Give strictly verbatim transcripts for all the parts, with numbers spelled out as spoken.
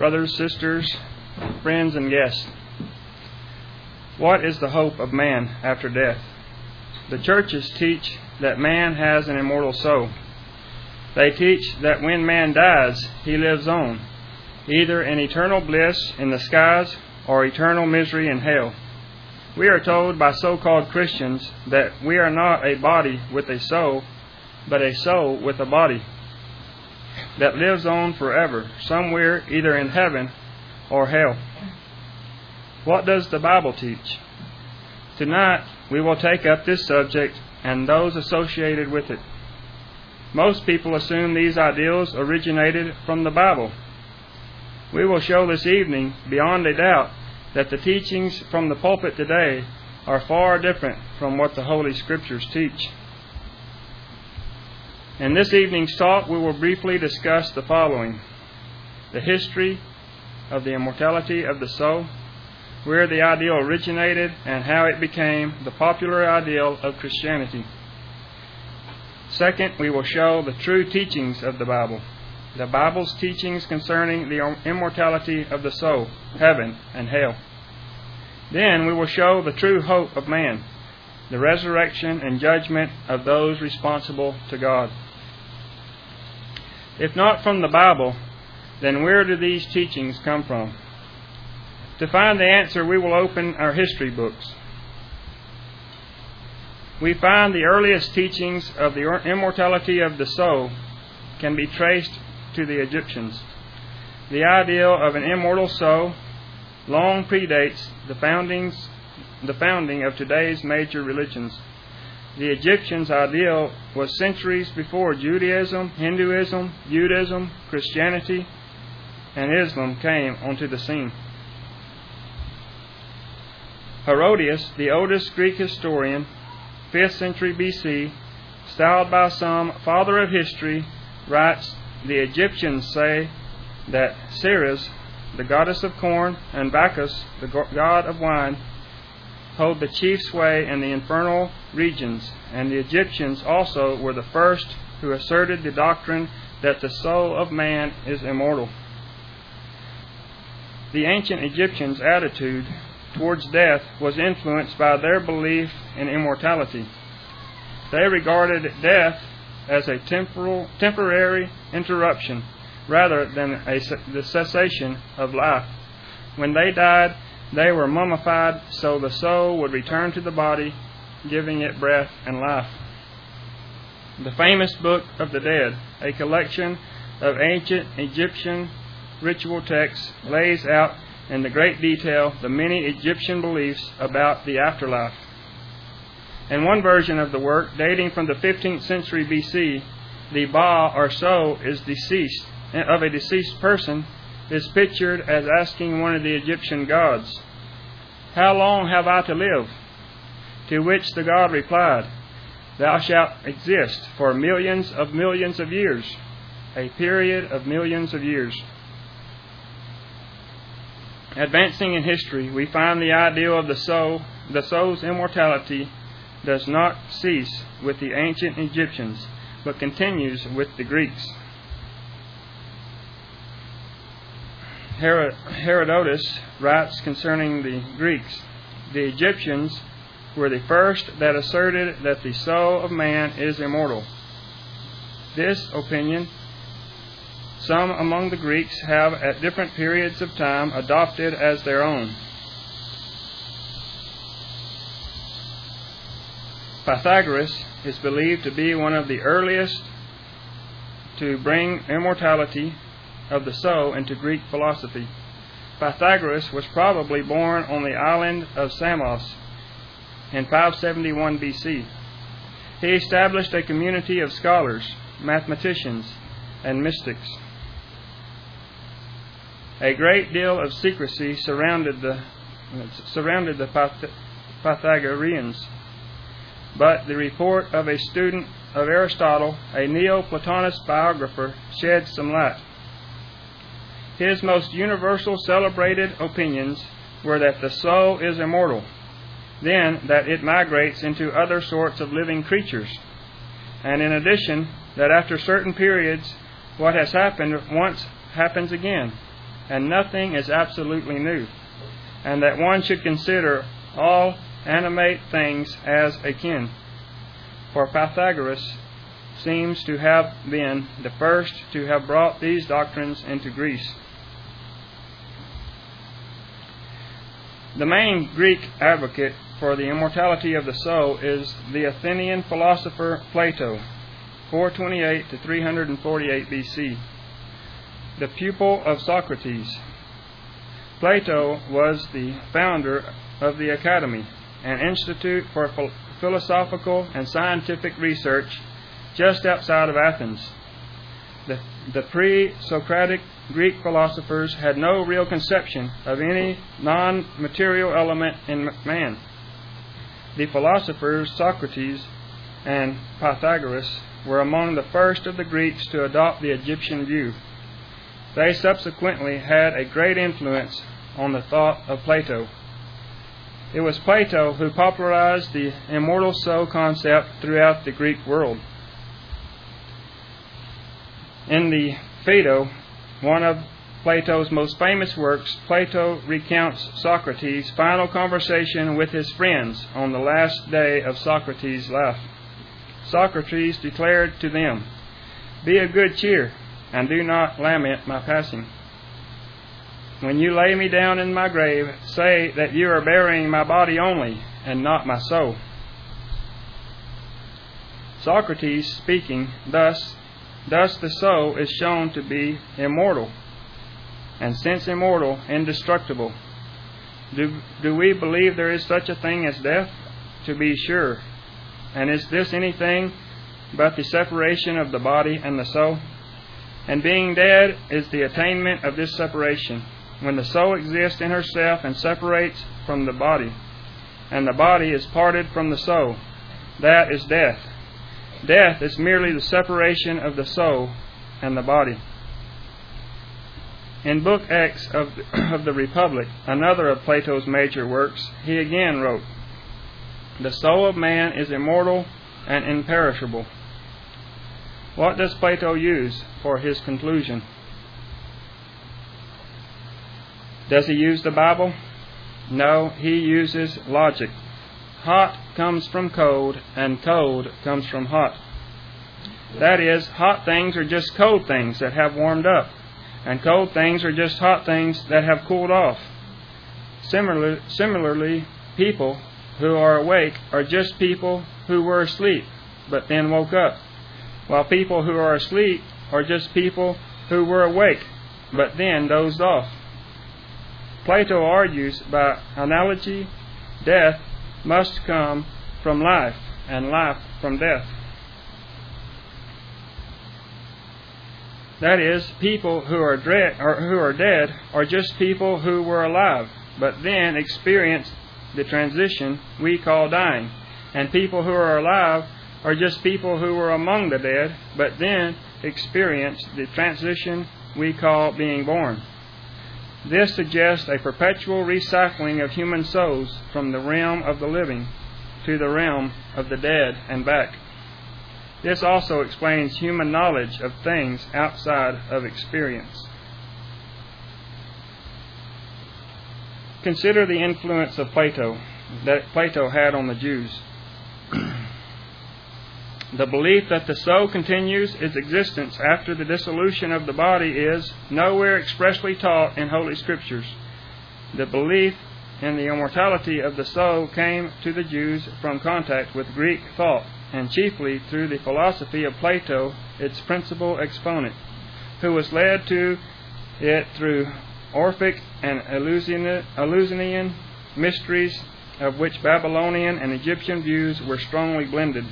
brothers, sisters, friends, and guests. What is the hope of man after death? The churches teach that man has an immortal soul. They teach that when man dies, he lives on, either in eternal bliss in the skies or eternal misery in hell. We are told by so-called Christians that we are not a body with a soul, but a soul with a body that lives on forever, somewhere either in heaven or hell. What does the Bible teach? Tonight, we will take up this subject and those associated with it. Most people assume these ideals originated from the Bible. We will show this evening, beyond a doubt, that the teachings from the pulpit today are far different from what the Holy Scriptures teach. In this evening's talk, we will briefly discuss the following: the history of the immortality of the soul, where the ideal originated, and how it became the popular ideal of Christianity. Second, we will show the true teachings of the Bible, the Bible's teachings concerning the immortality of the soul, heaven, and hell. Then we will show the true hope of man, the resurrection and judgment of those responsible to God. If not from the Bible, then where do these teachings come from? To find the answer, we will open our history books. We find the earliest teachings of the immortality of the soul can be traced to the Egyptians. The ideal of an immortal soul long predates the foundings, the founding of today's major religions. The Egyptians' ideal was centuries before Judaism, Hinduism, Buddhism, Christianity, and Islam came onto the scene. Herodotus, the oldest Greek historian, fifth century B C, styled by some father of history, writes, "The Egyptians say that Ceres, the goddess of corn, and Bacchus, the god of wine, hold the chief sway in the infernal regions, and the Egyptians also were the first who asserted the doctrine that the soul of man is immortal." The ancient Egyptians' attitude towards death was influenced by their belief in immortality. They regarded death as a temporal, temporary interruption rather than a, the cessation of life. When they died, they were mummified so the soul would return to the body, giving it breath and life. The famous Book of the Dead, a collection of ancient Egyptian ritual texts, lays out in the great detail the many Egyptian beliefs about the afterlife. In one version of the work, dating from the fifteenth century B C, the Ba or soul is deceased of a deceased person is pictured as asking one of the Egyptian gods, "How long have I to live?" To which the god replied, "Thou shalt exist for millions of millions of years," a period of millions of years. Advancing in history, we find the ideal of the soul, the soul's immortality, does not cease with the ancient Egyptians, but continues with the Greeks. Herodotus writes concerning the Greeks, "The Egyptians were the first that asserted that the soul of man is immortal. This opinion some among the Greeks have at different periods of time adopted as their own. Pythagoras is believed to be one of the earliest to bring immortality of the soul into Greek philosophy. Pythagoras was probably born on the island of Samos in five seventy-one B C. He established a community of scholars, mathematicians, and mystics. A great deal of secrecy surrounded the surrounded the Pyth- Pythagoreans, but the report of a student of Aristotle, a Neoplatonist biographer, sheds some light. His most universal celebrated opinions were that the soul is immortal, then that it migrates into other sorts of living creatures, and in addition, that after certain periods, what has happened once happens again, and nothing is absolutely new, and that one should consider all animate things as akin. For Pythagoras seems to have been the first to have brought these doctrines into Greece. The main Greek advocate for the immortality of the soul is the Athenian philosopher Plato, four twenty-eight to three forty-eight B C, the pupil of Socrates. Plato was the founder of the Academy, an institute for ph- philosophical and scientific research just outside of Athens. The, the pre-Socratic Greek philosophers had no real conception of any non-material element in man. The philosophers Socrates and Pythagoras were among the first of the Greeks to adopt the Egyptian view. They subsequently had a great influence on the thought of Plato. It was Plato who popularized the immortal soul concept throughout the Greek world. In the Phaedo, one of Plato's most famous works, Plato recounts Socrates' final conversation with his friends on the last day of Socrates' life. Socrates declared to them, "Be of good cheer, and do not lament my passing. When you lay me down in my grave, say that you are burying my body only, and not my soul." Socrates speaking thus, thus the soul is shown to be immortal, and since immortal, indestructible. Do, do we believe there is such a thing as death? To be sure. And is this anything but the separation of the body and the soul? And being dead is the attainment of this separation, when the soul exists in herself and separates from the body, and the body is parted from the soul. That is death. Death is merely the separation of the soul and the body. In Book X of, of the Republic, another of Plato's major works, he again wrote, "The soul of man is immortal and imperishable." What does Plato use for his conclusion? Does he use the Bible? No, he uses logic. Hot comes from cold, and cold comes from hot. That is, hot things are just cold things that have warmed up, and cold things are just hot things that have cooled off. Similar, similarly, people who are awake are just people who were asleep, but then woke up, while people who are asleep are just people who were awake, but then dozed off. Plato argues by analogy, death must come from life, and life from death. That is, people who are, dread, or who are dead are just people who were alive, but then experienced the transition we call dying. And people who are alive are just people who were among the dead, but then experienced the transition we call being born. This suggests a perpetual recycling of human souls from the realm of the living to the realm of the dead and back. This also explains human knowledge of things outside of experience. Consider the influence of Plato that Plato had on the Jews. The belief that the soul continues its existence after the dissolution of the body is nowhere expressly taught in Holy Scriptures. The belief in the immortality of the soul came to the Jews from contact with Greek thought, and chiefly through the philosophy of Plato, its principal exponent, who was led to it through Orphic and Eleusinian mysteries, of which Babylonian and Egyptian views were strongly blended.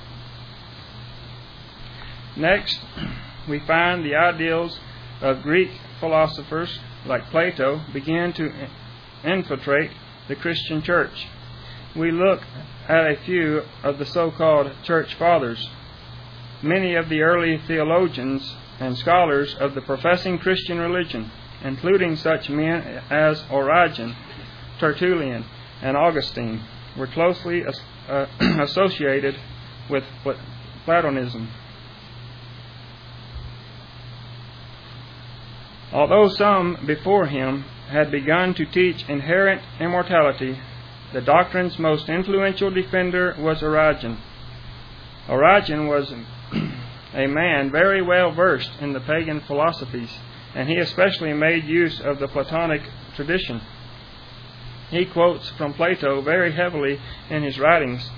Next, we find the ideals of Greek philosophers like Plato began to infiltrate the Christian church. We look at a few of the so-called church fathers. Many of the early theologians and scholars of the professing Christian religion, including such men as Origen, Tertullian, and Augustine, were closely uh, associated with Platonism. Although some before him had begun to teach inherent immortality, the doctrine's most influential defender was Origen. Origen was a man very well versed in the pagan philosophies, and he especially made use of the Platonic tradition. He quotes from Plato very heavily in his writings.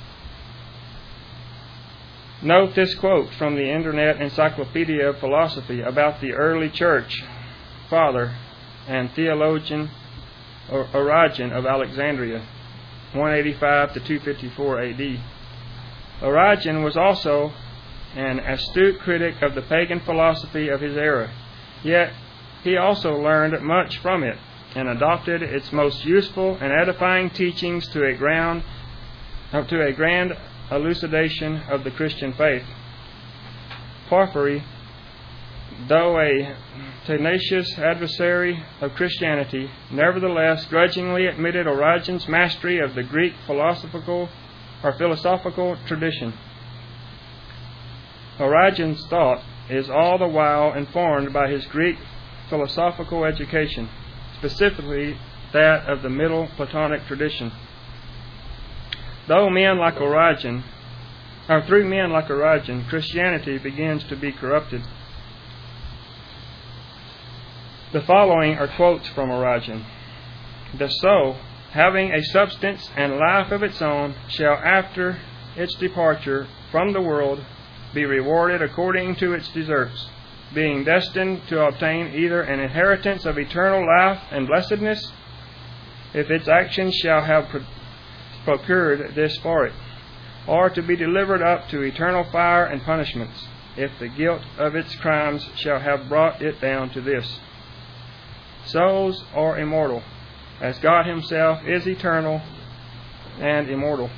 Note this quote from the Internet Encyclopedia of Philosophy about the early church father and theologian Origen of Alexandria, one eighty-five to two fifty-four A D. Origen was also an astute critic of the pagan philosophy of his era, yet he also learned much from it and adopted its most useful and edifying teachings to a ground to a grand elucidation of the Christian faith. Porphyry, though a tenacious adversary of Christianity, nevertheless grudgingly admitted Origen's mastery of the Greek philosophical or philosophical tradition. Origen's thought is all the while informed by his Greek philosophical education, specifically that of the Middle Platonic tradition. Though men like Origen, or through men like Origen, Christianity begins to be corrupted. The following are quotes from Origen. The soul, having a substance and life of its own, shall after its departure from the world be rewarded according to its deserts, being destined to obtain either an inheritance of eternal life and blessedness, if its actions shall have pro- procured this for it, or to be delivered up to eternal fire and punishments, if the guilt of its crimes shall have brought it down to this. Souls are immortal, as God himself is eternal and immortal.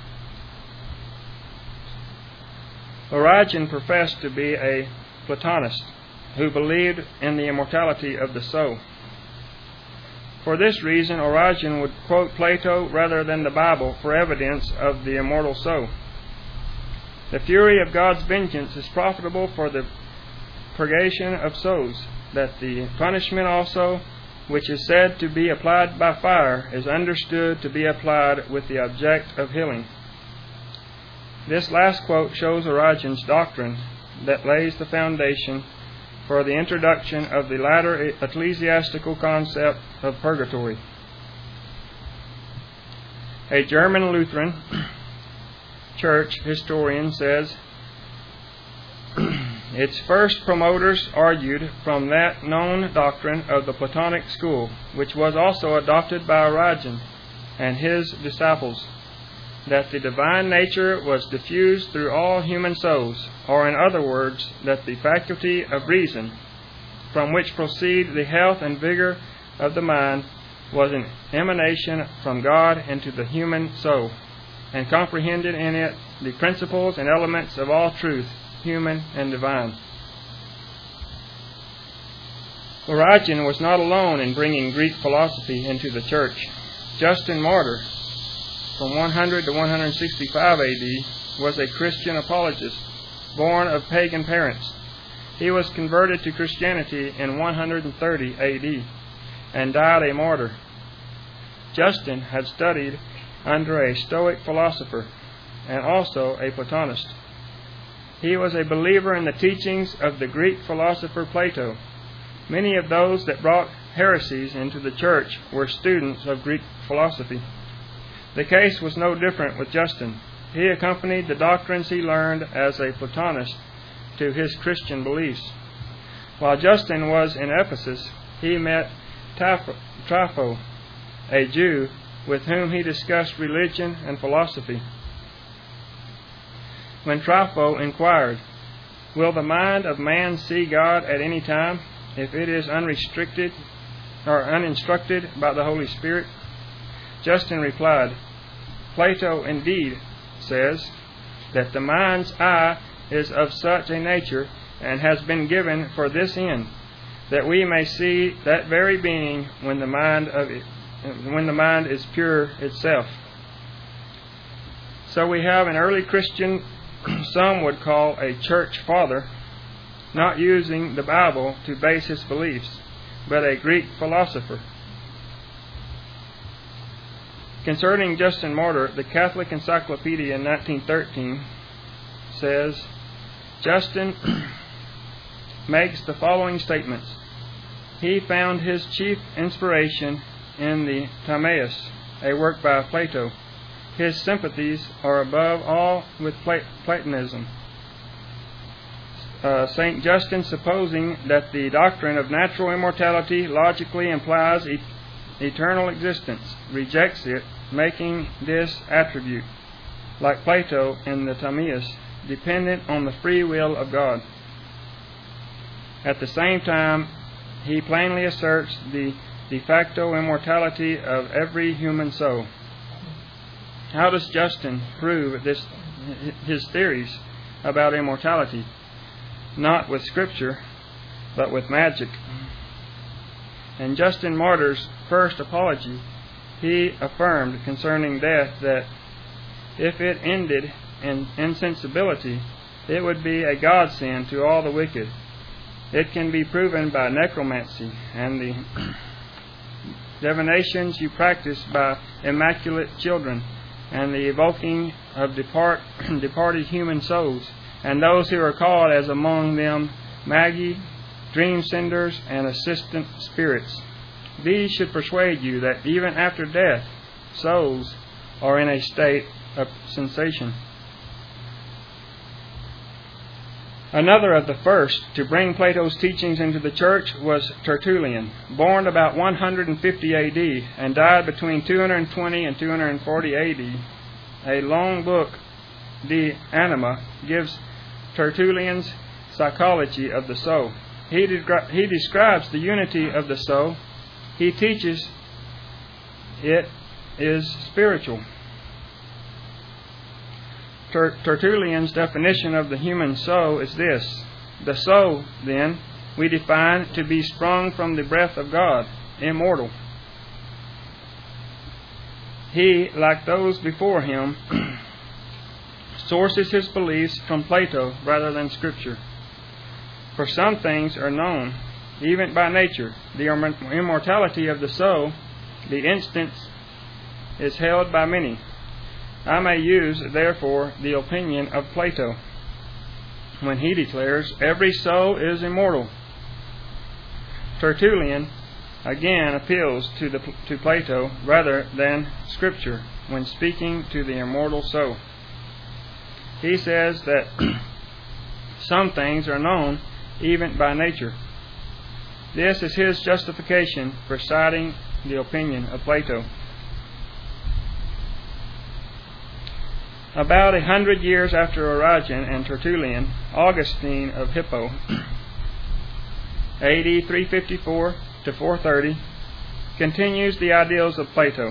Origen professed to be a Platonist who believed in the immortality of the soul. For this reason, Origen would quote Plato rather than the Bible for evidence of the immortal soul. The fury of God's vengeance is profitable for the purgation of souls, that the punishment also, which is said to be applied by fire, is understood to be applied with the object of healing. This last quote shows Origen's doctrine that lays the foundation for the introduction of the latter ecclesiastical concept of purgatory. A German Lutheran church historian says, its first promoters argued from that known doctrine of the Platonic school, which was also adopted by Origen and his disciples, that the divine nature was diffused through all human souls, or in other words, that the faculty of reason, from which proceed the health and vigor of the mind, was an emanation from God into the human soul, and comprehended in it the principles and elements of all truth, human and divine. Origen was not alone in bringing Greek philosophy into the church. Justin Martyr, from one hundred to one sixty-five A D, was a Christian apologist, born of pagan parents. He was converted to Christianity in one thirty A D and died a martyr. Justin had studied under a Stoic philosopher and also a Platonist. He was a believer in the teachings of the Greek philosopher Plato. Many of those that brought heresies into the church were students of Greek philosophy. The case was no different with Justin. He accompanied the doctrines he learned as a Platonist to his Christian beliefs. While Justin was in Ephesus, he met Trypho, a Jew, with whom he discussed religion and philosophy. When Trypho inquired, "Will the mind of man see God at any time, if it is unrestricted or uninstructed by the Holy Spirit?" Justin replied, "Plato indeed says that the mind's eye is of such a nature and has been given for this end, that we may see that very being when the mind of it, when the mind is pure itself." So we have an early Christian some would call a church father not using the Bible to base his beliefs, but a Greek philosopher. Concerning Justin Martyr, the Catholic Encyclopedia in nineteen thirteen says, Justin makes the following statements. He found his chief inspiration in the Timaeus, a work by Plato. His sympathies are above all with Platonism. Uh, Saint Justin, supposing that the doctrine of natural immortality logically implies e- eternal existence, rejects it, making this attribute, like Plato in the Timaeus, dependent on the free will of God. At the same time, he plainly asserts the de facto immortality of every human soul. How does Justin prove this, his theories about immortality? Not with Scripture, but with magic. In Justin Martyr's first apology, he affirmed concerning death that if it ended in insensibility, it would be a godsend to all the wicked. It can be proven by necromancy and the divinations you practice by immaculate children, and the evoking of depart, departed human souls, and those who are called, as among them Magi, dream senders, and assistant spirits. These should persuade you that even after death, souls are in a state of sensation. Another of the first to bring Plato's teachings into the church was Tertullian, born about one hundred fifty A D and died between two hundred twenty and two hundred forty A D. A long book, De Anima, gives Tertullian's psychology of the soul. He, de- he describes the unity of the soul. He teaches it is spiritual. Tertullian's definition of the human soul is this. The soul, then, we define to be sprung from the breath of God, immortal. He, like those before him, sources his beliefs from Plato rather than Scripture. For some things are known, even by nature. The immortality of the soul, the instance, is held by many. I may use, therefore, the opinion of Plato when he declares every soul is immortal. Tertullian again appeals to, the, to Plato rather than Scripture when speaking to the immortal soul. He says that some things are known even by nature. This is his justification for citing the opinion of Plato. About a hundred years after Origen and Tertullian, Augustine of Hippo, A D three fifty-four to four thirty, continues the ideals of Plato.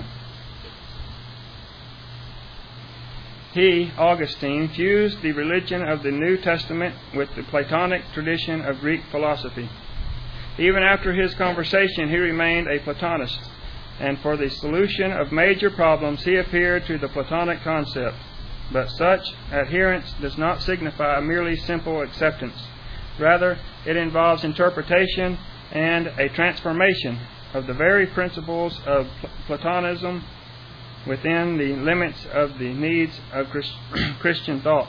He, Augustine, fused the religion of the New Testament with the Platonic tradition of Greek philosophy. Even after his conversation, he remained a Platonist, and for the solution of major problems, he adhered to the Platonic concept. But such adherence does not signify merely simple acceptance. Rather, it involves interpretation and a transformation of the very principles of Platonism within the limits of the needs of Christian thought.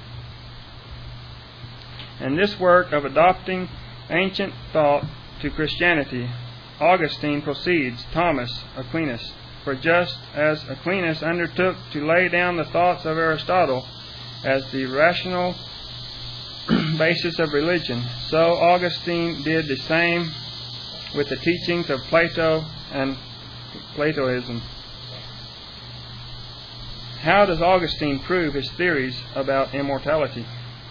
In this work of adopting ancient thought to Christianity, Augustine precedes Thomas Aquinas. For just as Aquinas undertook to lay down the thoughts of Aristotle as the rational basis of religion, so Augustine did the same with the teachings of Plato and Platoism. How does Augustine prove his theories about immortality?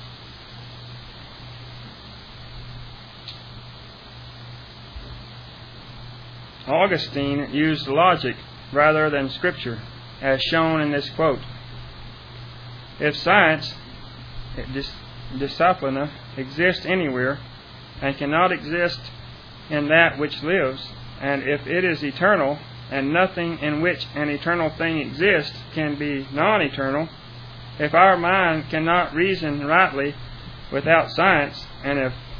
Augustine used logic rather than Scripture, as shown in this quote. If science, disciplina, exists anywhere and cannot exist in that which lives, and if it is eternal, and nothing in which an eternal thing exists can be non-eternal, if our mind cannot reason rightly without science, and if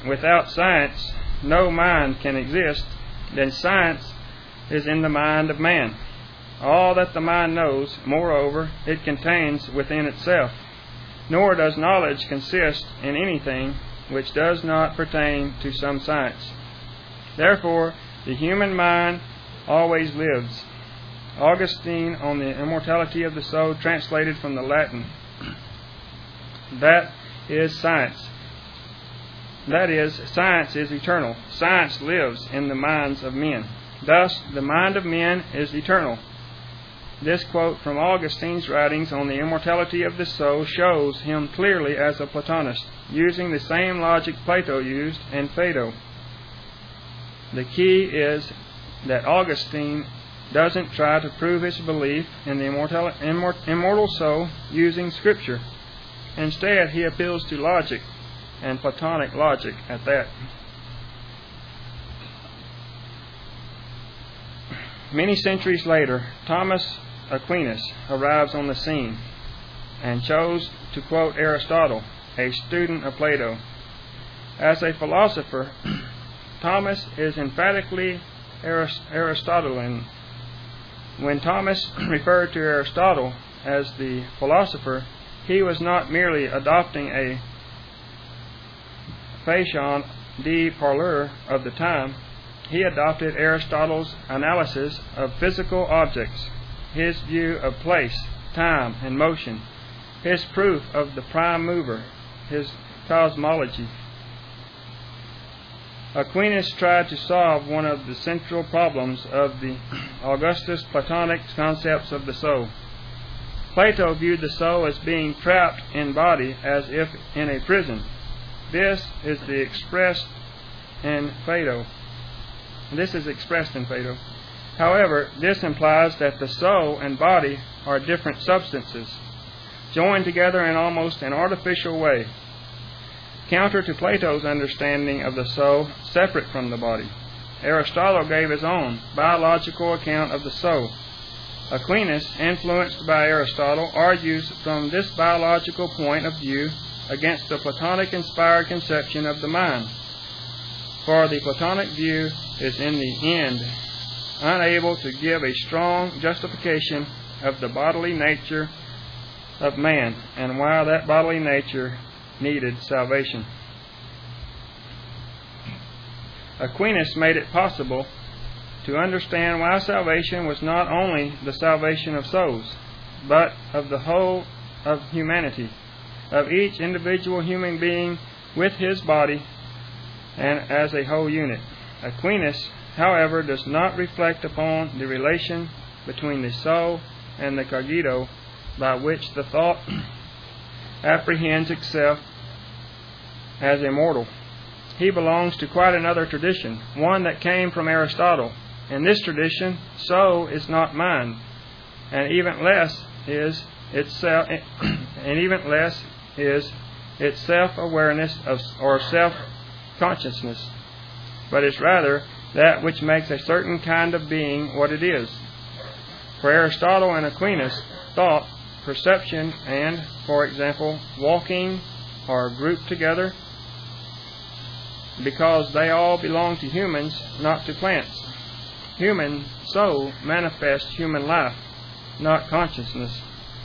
without science no mind can exist, then science is in the mind of man. All that the mind knows, moreover, it contains within itself, nor does knowledge consist in anything which does not pertain to some science. Therefore, the human mind always lives. Augustine on the immortality of the soul, translated from the Latin. That is science. That is, science is eternal. Science lives in the minds of men. Thus, the mind of men is eternal. This quote from Augustine's writings on the immortality of the soul shows him clearly as a Platonist, using the same logic Plato used and Phaedo. The key is that Augustine doesn't try to prove his belief in the immortal, immort, immortal soul using Scripture. Instead, he appeals to logic, and Platonic logic at that. Many centuries later, Thomas Aquinas arrives on the scene and chose to quote Aristotle, a student of Plato. As a philosopher, Thomas is emphatically Aristotelian. When Thomas referred to Aristotle as the philosopher, he was not merely adopting a fashion de parler of the time. He adopted Aristotle's analysis of physical objects, his view of place, time, and motion, his proof of the prime mover, his cosmology. Aquinas tried to solve one of the central problems of the Augustus Platonic concepts of the soul. Plato viewed the soul as being trapped in body as if in a prison. This is the expressed in Phaedo. This is expressed in Phaedo. However, this implies that the soul and body are different substances, joined together in almost an artificial way, counter to Plato's understanding of the soul separate from the body. Aristotle gave his own biological account of the soul. Aquinas, influenced by Aristotle, argues from this biological point of view against the Platonic-inspired conception of the mind. For the Platonic view is in the end unable to give a strong justification of the bodily nature of man, and while that bodily nature needed salvation. Aquinas made it possible to understand why salvation was not only the salvation of souls, but of the whole of humanity, of each individual human being with his body and as a whole unit. Aquinas, however, does not reflect upon the relation between the soul and the cogito by which the thought apprehends itself as immortal. He belongs to quite another tradition, one that came from Aristotle. In this tradition, soul is not mind, and even less is itself, and even less is its self-awareness of, or self-consciousness, but is rather that which makes a certain kind of being what it is. For Aristotle and Aquinas, thought, perception, and, for example, walking are grouped together because they all belong to humans, not to plants. Human soul manifests human life, not consciousness.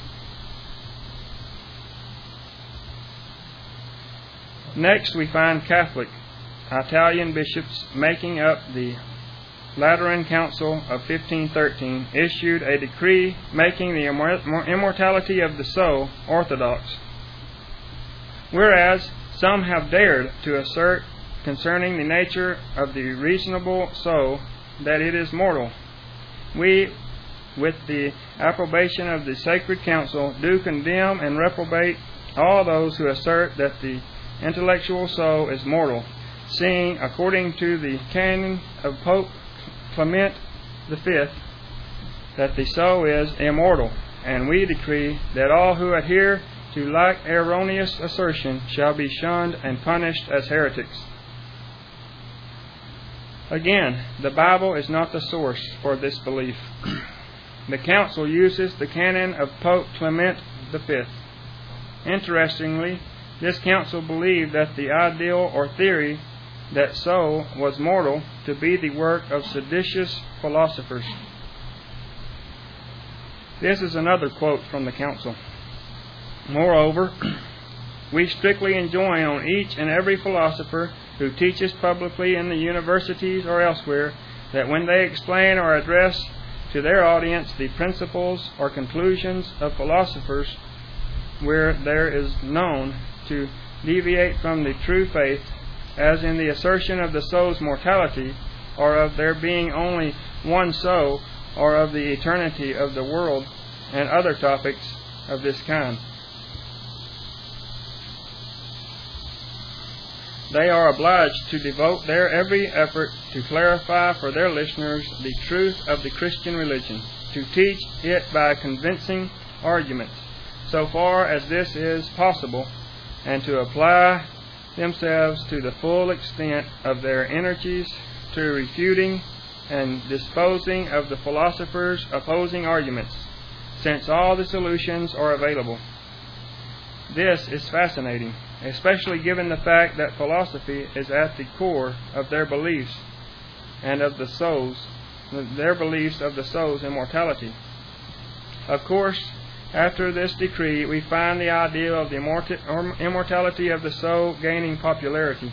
Next, we find Catholic Italian bishops making up the Lateran Council of fifteen thirteen issued a decree making the immortality of the soul orthodox, whereas some have dared to assert concerning the nature of the reasonable soul that it is mortal. We, with the approbation of the Sacred Council, do condemn and reprobate all those who assert that the intellectual soul is mortal, seeing, according to the canon of Pope Clement the Fifth, that the soul is immortal, and we decree that all who adhere to like erroneous assertion shall be shunned and punished as heretics. Again, the Bible is not the source for this belief. The Council uses the canon of Pope Clement the Fifth. Interestingly, This council believed that the ideal or theory that soul was mortal to be the work of seditious philosophers. This is another quote from the council. Moreover, we strictly enjoin on each and every philosopher who teaches publicly in the universities or elsewhere that when they explain or address to their audience the principles or conclusions of philosophers where there is known to deviate from the true faith, as in the assertion of the soul's mortality, or of there being only one soul, or of the eternity of the world, and other topics of this kind, they are obliged to devote their every effort to clarify for their listeners the truth of the Christian religion, to teach it by convincing arguments, so far as this is possible, and to apply themselves to the full extent of their energies to refuting and disposing of the philosophers' opposing arguments, since all the solutions are available. This is fascinating, especially given the fact that philosophy is at the core of their beliefs and of the soul's, their beliefs of the soul's immortality. Of course, after this decree, we find the idea of the immortality of the soul gaining popularity.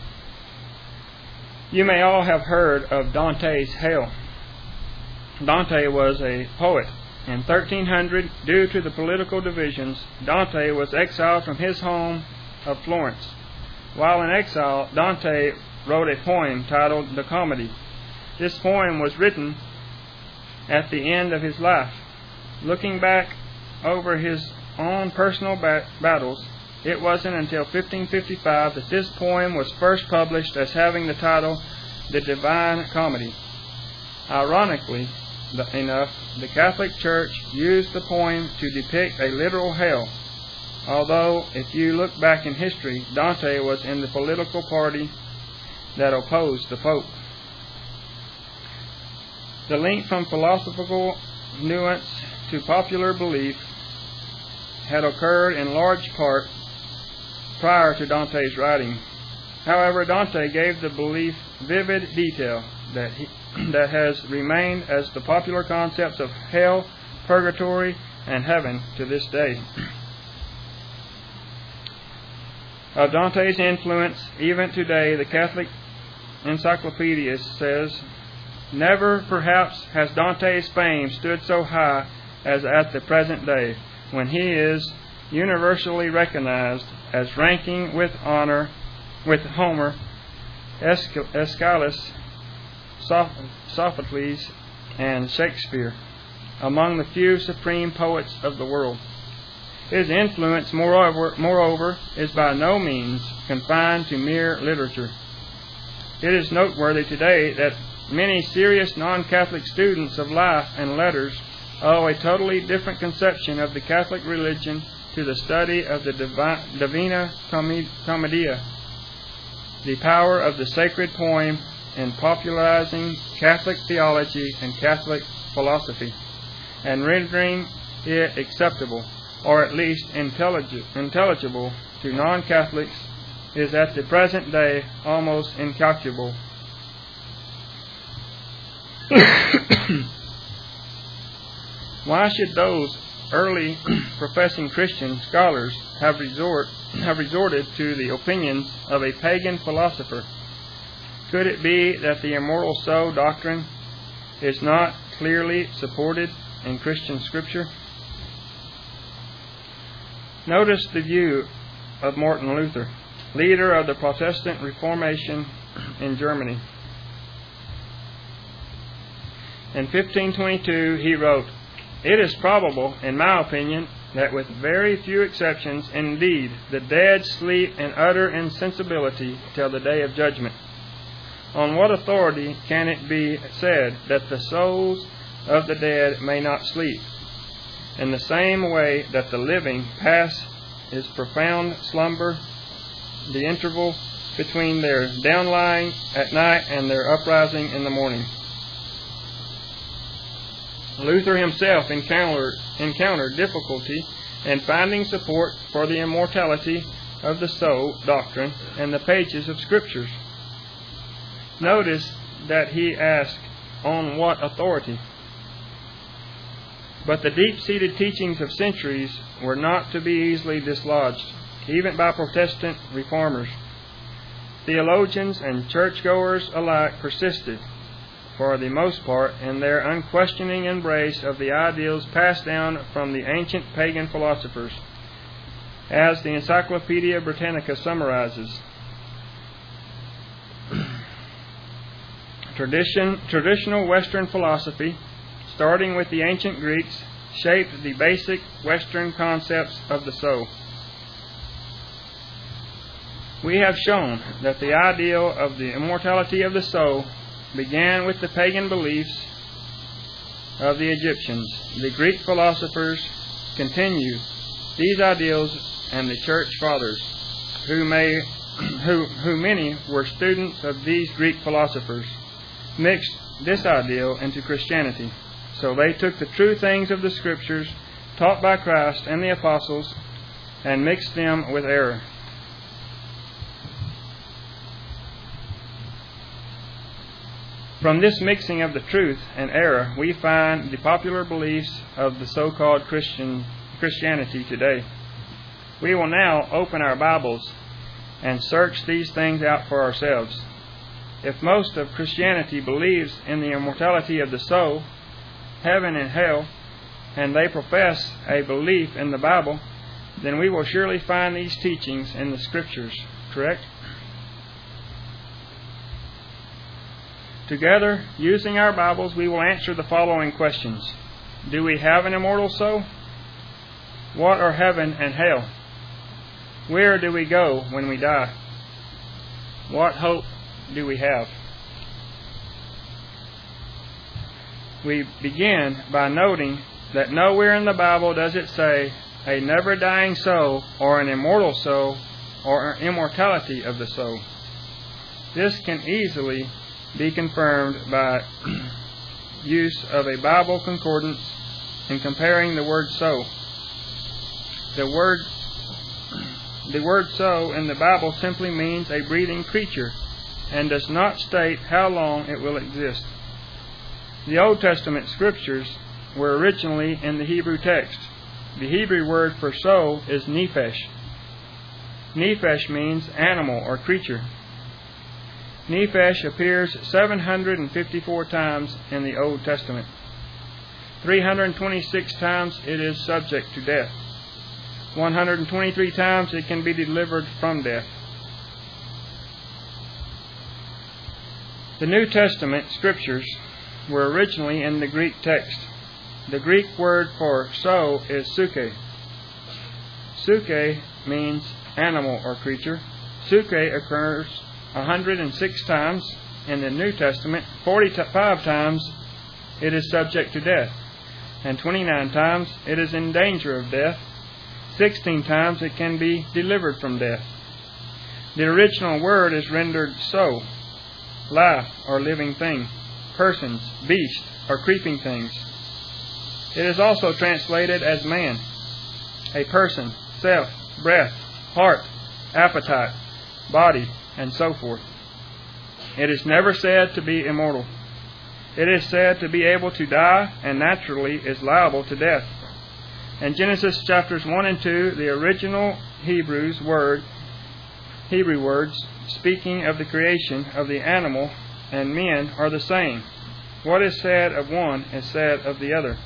You may all have heard of Dante's Hell. Dante was a poet. In thirteen hundred, due to the political divisions, Dante was exiled from his home of Florence. While in exile, Dante wrote a poem titled The Comedy. This poem was written at the end of his life. Looking back over his own personal ba- battles, it wasn't until fifteen fifty-five that this poem was first published as having the title The Divine Comedy. Ironically enough, the Catholic Church used the poem to depict a literal hell, although if you look back in history, Dante was in the political party that opposed the Pope. The link from philosophical nuance to popular belief had occurred in large part prior to Dante's writing. However, Dante gave the belief vivid detail that he, that has remained as the popular concepts of hell, purgatory, and heaven to this day. Of Dante's influence, even today, the Catholic Encyclopedia says, "Never, perhaps, has Dante's fame stood so high as at the present day, when he is universally recognized as ranking with honor with Homer, Aeschylus, Sophocles, and Shakespeare among the few supreme poets of the world. His influence, moreover, moreover, is by no means confined to mere literature. It is noteworthy today that many serious non-Catholic students of life and letters owe a totally different conception of the Catholic religion to the study of the Divi- Divina Commedia, the power of the sacred poem in popularizing Catholic theology and Catholic philosophy, and rendering it acceptable, or at least intellig- intelligible to non-Catholics, is at the present day almost incalculable. Why should those early professing Christian scholars have resort have resorted to the opinions of a pagan philosopher? Could it be that the immortal soul doctrine is not clearly supported in Christian Scripture? Notice the view of Martin Luther, leader of the Protestant Reformation in Germany. In fifteen twenty-two, he wrote, "It is probable, in my opinion, that with very few exceptions, indeed, the dead sleep in utter insensibility till the day of judgment. On what authority can it be said that the souls of the dead may not sleep? In the same way that the living pass is profound slumber, the interval between their downlying at night and their uprising in the morning." Luther himself encountered, encountered difficulty in finding support for the immortality of the soul doctrine in the pages of Scriptures. Notice that he asked, on what authority? But the deep-seated teachings of centuries were not to be easily dislodged, even by Protestant reformers. Theologians and churchgoers alike persisted, for the most part, in their unquestioning embrace of the ideals passed down from the ancient pagan philosophers. As the Encyclopedia Britannica summarizes, Tradition, traditional Western philosophy, starting with the ancient Greeks, shaped the basic Western concepts of the soul. We have shown that the ideal of the immortality of the soul began with the pagan beliefs of the Egyptians. The Greek philosophers continue these ideals, and the church fathers, who may, who, who many were students of these Greek philosophers, mixed this ideal into Christianity. So they took the true things of the Scriptures taught by Christ and the apostles and mixed them with error. From this mixing of the truth and error, we find the popular beliefs of the so-called Christian Christianity today. We will now open our Bibles and search these things out for ourselves. If most of Christianity believes in the immortality of the soul, heaven and hell, and they profess a belief in the Bible, then we will surely find these teachings in the Scriptures, correct? Together, using our Bibles, we will answer the following questions. Do we have an immortal soul? What are heaven and hell? Where do we go when we die? What hope do we have? We begin by noting that nowhere in the Bible does it say a never-dying soul or an immortal soul or an immortality of the soul. This can easily be confirmed by use of a Bible concordance in comparing the word soul. The word the word soul in the Bible simply means a breathing creature and does not state how long it will exist. The Old Testament Scriptures were originally in the Hebrew text. The Hebrew word for soul is nephesh. Nephesh means animal or creature. Nephesh appears seven hundred fifty-four times in the Old Testament. three hundred twenty-six times it is subject to death. one hundred twenty-three times it can be delivered from death. The New Testament Scriptures were originally in the Greek text. The Greek word for soul is psyche. Psyche means animal or creature. Psyche occurs one hundred six times in the New Testament. forty-five times it is subject to death, and twenty-nine times it is in danger of death. sixteen times it can be delivered from death. The original word is rendered soul, life or living thing, persons, beast, or creeping things. It is also translated as man, a person, self, breath, heart, appetite, body, and so forth. It is never said to be immortal. It is said to be able to die and naturally is liable to death. In Genesis chapters one and two, the original Hebrews word, Hebrew words speaking of the creation of the animal and men are the same. What is said of one is said of the other.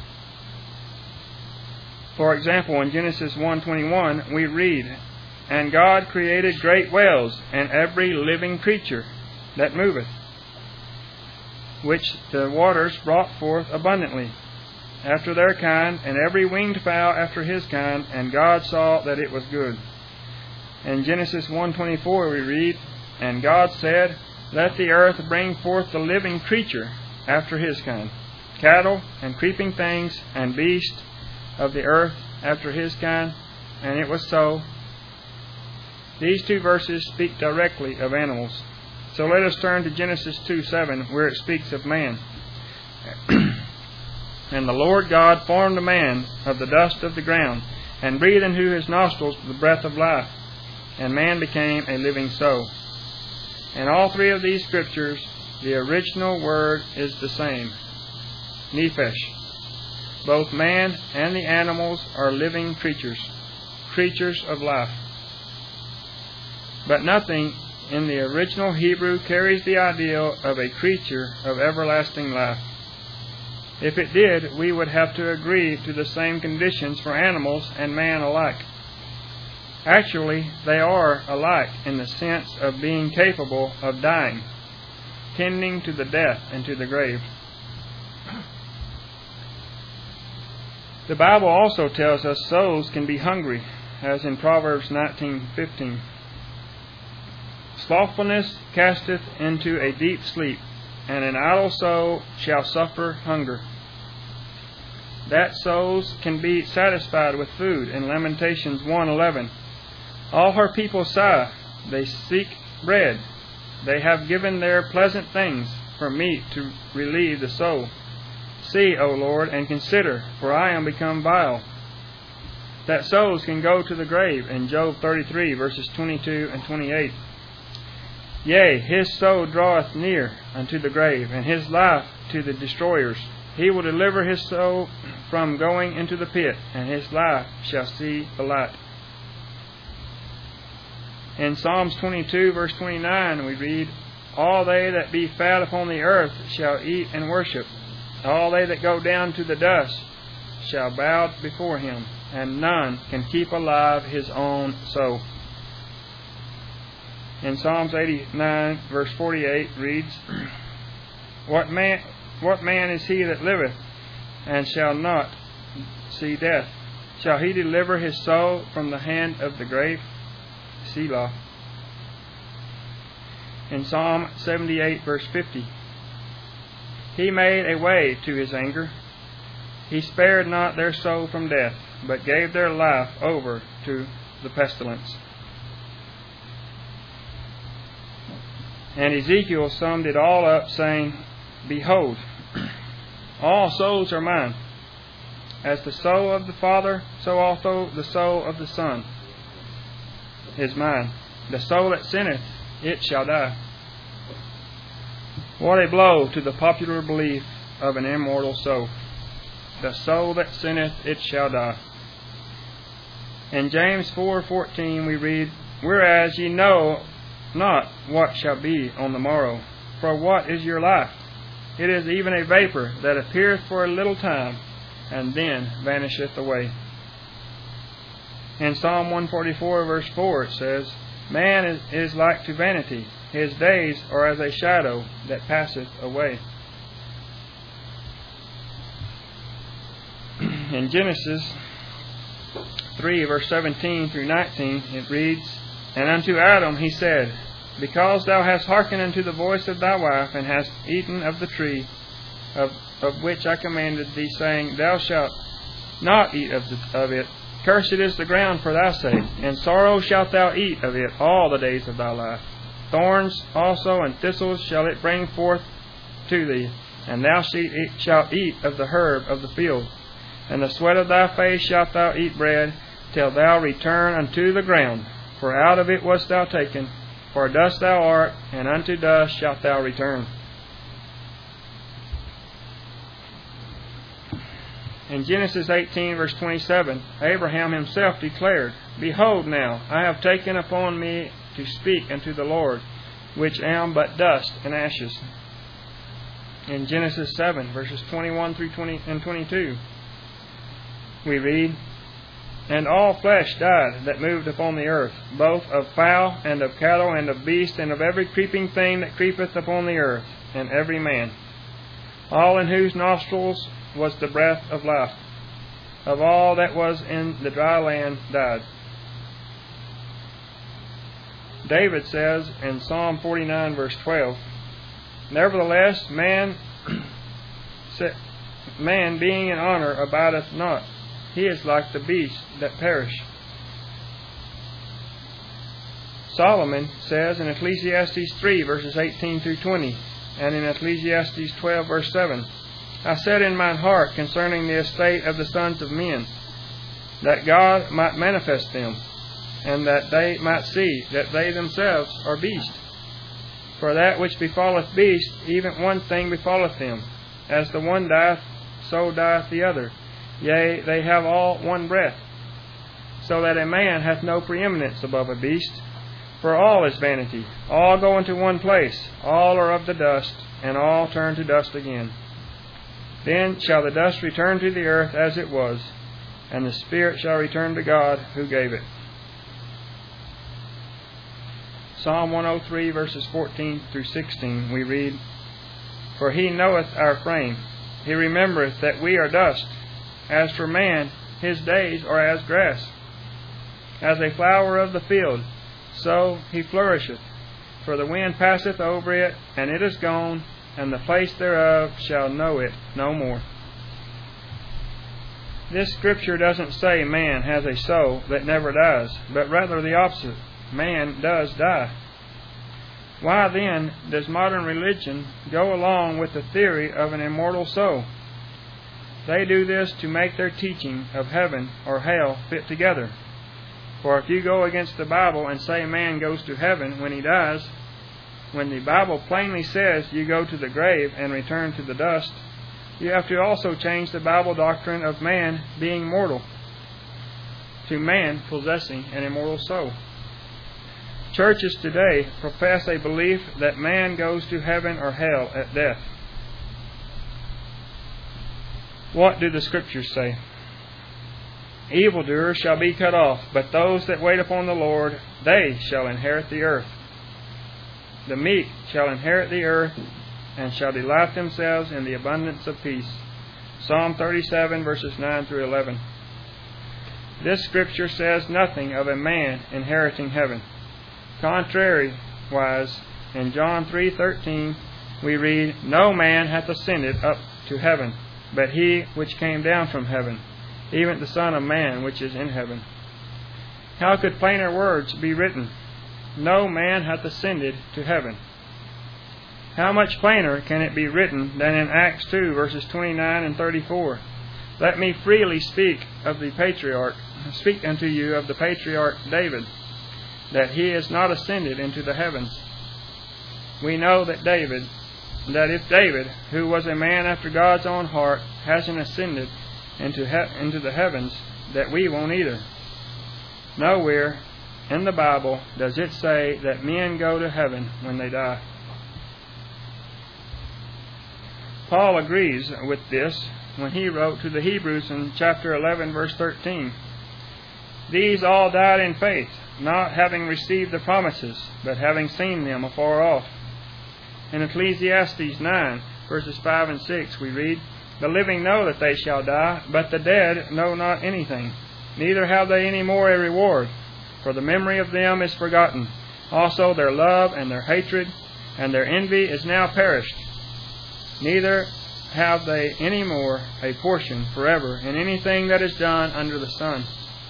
For example, in Genesis one twenty-one, we read, "And God created great whales and every living creature that moveth, which the waters brought forth abundantly, after their kind, and every winged fowl after his kind, and God saw that it was good." In Genesis one twenty-four we read, "And God said, Let the earth bring forth the living creature after his kind, cattle and creeping things and beasts of the earth after his kind, and it was so." These two verses speak directly of animals. So let us turn to Genesis two seven, where it speaks of man. "And the Lord God formed a man of the dust of the ground, and breathed into his nostrils the breath of life, and man became a living soul. In all three of these scriptures, the original word is the same, nephesh. Both man and the animals are living creatures, creatures of life. But nothing in the original Hebrew carries the ideal of a creature of everlasting life. If it did, we would have to agree to the same conditions for animals and man alike. Actually, they are alike in the sense of being capable of dying, tending to the death and to the grave. The Bible also tells us souls can be hungry, as in Proverbs nineteen fifteen. Slothfulness casteth into a deep sleep, and an idle soul shall suffer hunger. That souls can be satisfied with food in Lamentations one eleven. All her people sigh, they seek bread. They have given their pleasant things for meat to relieve the soul. See, O Lord, and consider, for I am become vile. That souls can go to the grave in Job thirty-three, verses twenty-two and twenty-eight. Yea, his soul draweth near unto the grave, and his life to the destroyers. He will deliver his soul from going into the pit, and his life shall see the light. In Psalms twenty-two, verse twenty-nine, we read, All they that be fat upon the earth shall eat and worship. All they that go down to the dust shall bow before him, and none can keep alive his own soul. In Psalms eighty-nine, verse forty-eight, reads, What man, what man is he that liveth, and shall not see death? Shall he deliver his soul from the hand of the grave? Selah. In Psalm seventy-eight, verse fifty, He made a way to his anger. He spared not their soul from death, but gave their life over to the pestilence. And Ezekiel summed it all up, saying, Behold, all souls are mine. As the soul of the Father, so also the soul of the Son is mine. The soul that sinneth, it shall die. What a blow to the popular belief of an immortal soul. The soul that sinneth, it shall die. In James four fourteen we read, Whereas ye know not what shall be on the morrow. For what is your life? It is even a vapor that appeareth for a little time, and then vanisheth away. In Psalm one forty-four, verse four, it says, Man is, is like to vanity. His days are as a shadow that passeth away. In Genesis three, verse seventeen through nineteen, it reads, And unto Adam he said, Because thou hast hearkened unto the voice of thy wife, and hast eaten of the tree of, of which I commanded thee, saying, Thou shalt not eat of, the, of it. Cursed is the ground for thy sake, and sorrow shalt thou eat of it all the days of thy life. Thorns also and thistles shall it bring forth to thee, and thou shalt eat of the herb of the field. And the sweat of thy face shalt thou eat bread, till thou return unto the ground. For out of it wast thou taken, for dust thou art, and unto dust shalt thou return. In Genesis eighteen, verse twenty-seven, Abraham himself declared, Behold now, I have taken upon me to speak unto the Lord, which am but dust and ashes. In Genesis seven, verses twenty-one through twenty and twenty-two, we read, And all flesh died that moved upon the earth, both of fowl, and of cattle, and of beast, and of every creeping thing that creepeth upon the earth, and every man, all in whose nostrils was the breath of life. Of all that was in the dry land died. David says in Psalm forty-nine, verse twelve, Nevertheless, man, man being in honor abideth not. He is like the beasts that perish. Solomon says in Ecclesiastes three, verses eighteen through twenty, and in Ecclesiastes twelve, verse seven, I said in mine heart concerning the estate of the sons of men, that God might manifest them. and that they might see that they themselves are beasts. For that which befalleth beast, even one thing befalleth them. As the one dieth, so dieth the other. Yea, they have all one breath. So that a man hath no preeminence above a beast. For all is vanity. All go into one place. All are of the dust, and all turn to dust again. Then shall the dust return to the earth as it was, and the spirit shall return to God who gave it. Psalm one oh three, verses fourteen through sixteen, we read, For he knoweth our frame. He remembereth that we are dust. As for man, his days are as grass. As a flower of the field, so he flourisheth. For the wind passeth over it, and it is gone, and the place thereof shall know it no more. This scripture doesn't say man has a soul that never dies, but rather the opposite. Man does die. Why then does modern religion go along with the theory of an immortal soul? They do this to make their teaching of heaven or hell fit together. For if you go against the Bible and say man goes to heaven when he dies, when the Bible plainly says you go to the grave and return to the dust, you have to also change the Bible doctrine of man being mortal to man possessing an immortal soul. Churches today profess a belief that man goes to heaven or hell at death. What do the Scriptures say? Evildoers shall be cut off, but those that wait upon the Lord, they shall inherit the earth. The meek shall inherit the earth, and shall delight themselves in the abundance of peace. Psalm thirty-seven, verses nine through eleven. This Scripture says nothing of a man inheriting heaven. Contrariwise, in John three thirteen, we read, No man hath ascended up to heaven, but he which came down from heaven, even the Son of Man which is in heaven. How could plainer words be written? No man hath ascended to heaven. How much plainer can it be written than in Acts two, verses twenty-nine and thirty-four? Let me freely speak of the patriarch, speak unto you of the patriarch David, that he is not ascended into the heavens. We know that David, that if David, who was a man after God's own heart, hasn't ascended into he- into the heavens, that we won't either. Nowhere in the Bible does it say that men go to heaven when they die. Paul agrees with this when he wrote to the Hebrews in chapter eleven, verse thirteen. These all died in faith, not having received the promises, but having seen them afar off. In Ecclesiastes nine, verses five and six, we read, The living know that they shall die, but the dead know not anything. Neither have they any more a reward, for the memory of them is forgotten. Also their love and their hatred and their envy is now perished. Neither have they any more a portion forever in anything that is done under the sun.